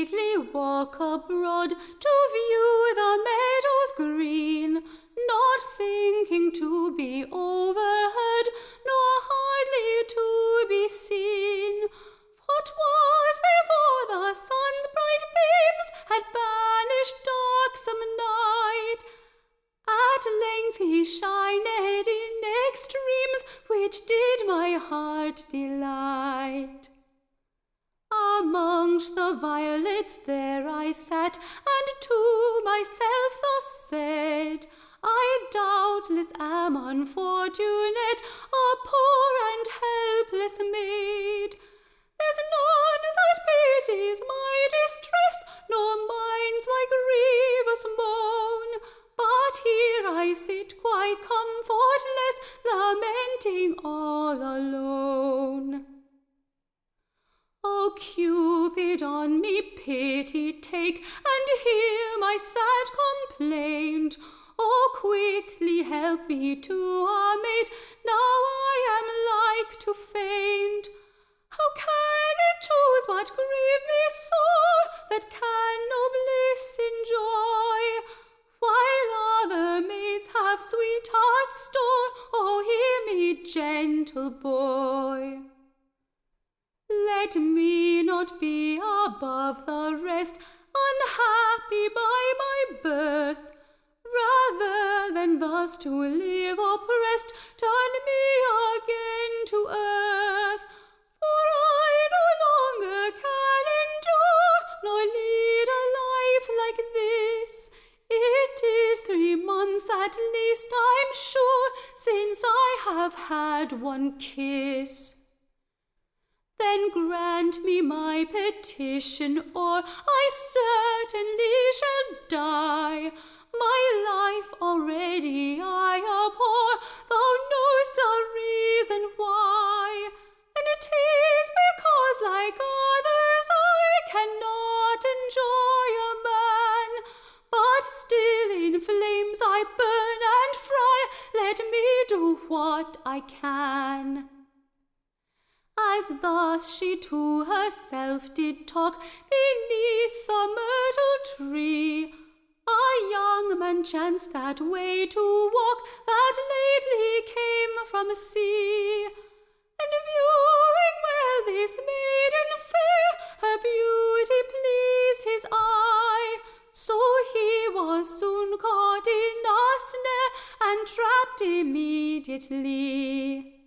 stately walk abroad to view the meadows green, not thinking to be overheard, nor hardly to be seen. For 'twas before the sun's bright beams had banished darksome night. At length he shined in extremes, which did my heart delight. Amongst the violets there I sat, and to myself thus said, I doubtless am unfortunate, a poor and helpless maid. There's none that pities my distress, nor minds my grievous moan, but here I sit quite comfortless, lamenting all alone. O Cupid, on me pity take, and hear my sad complaint. O quickly help me to a mate, now I am like to faint. How can it choose but grieve me sore, that can no bliss enjoy, while other maids have sweetheart's store? O hear me, gentle boy. Let me not be above the rest, unhappy by my birth, rather than thus to live oppressed, turn me again to earth. For I no longer can endure, nor lead a life like this. It is 3 months at least, I'm sure, since I have had one kiss. Then grant me my petition, or I certainly shall die. My life already I abhor, thou know'st the reason why. And it is because, like others, I cannot enjoy a man, but still in flames I burn and fry. Let me do what I can. As thus she to herself did talk beneath the myrtle tree, a young man chanced that way to walk, that lately came from sea. And viewing well this maiden fair, her beauty pleased his eye. So he was soon caught in a snare, and trapped immediately.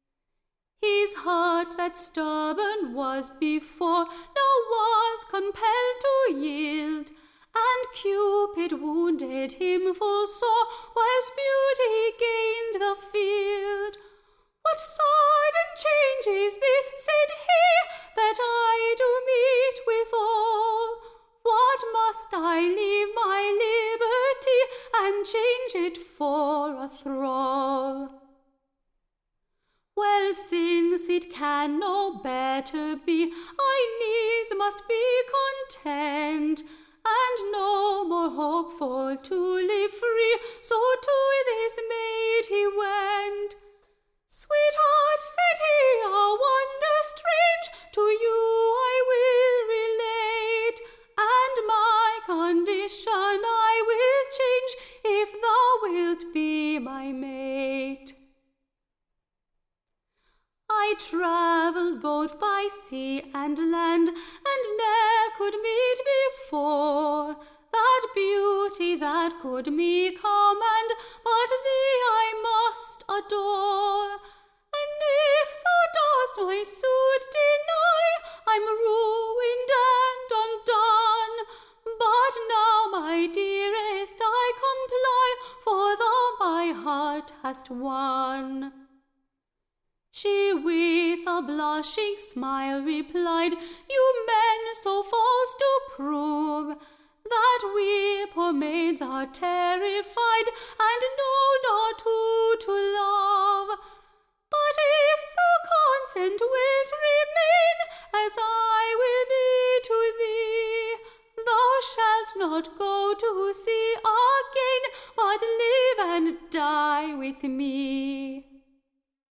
His heart that stubborn was before, now was compelled to yield, and Cupid wounded him full sore, whilst beauty gained the field. What sudden change is this, said he, that I do meet withal? What must I leave my liberty, and change it for a thrall? Well, since it can no better be, I needs must be content, and no more hopeful to live free, so to this maid he went. Sweetheart, said he, a wonder strange to you I will relate, and my condition I will change, if thou wilt be my mate. I travelled both by sea and land, and ne'er could meet before that beauty that could me command, but thee I must adore. And if thou dost my suit deny, I'm ruined and undone. But now, my dearest, I comply, for thou my heart hast won. She with a blushing smile replied, You men so false do prove, that we poor maids are terrified, and know not who to love. But if thou consent wilt remain, as I will be to thee, thou shalt not go to sea again, but live and die with me.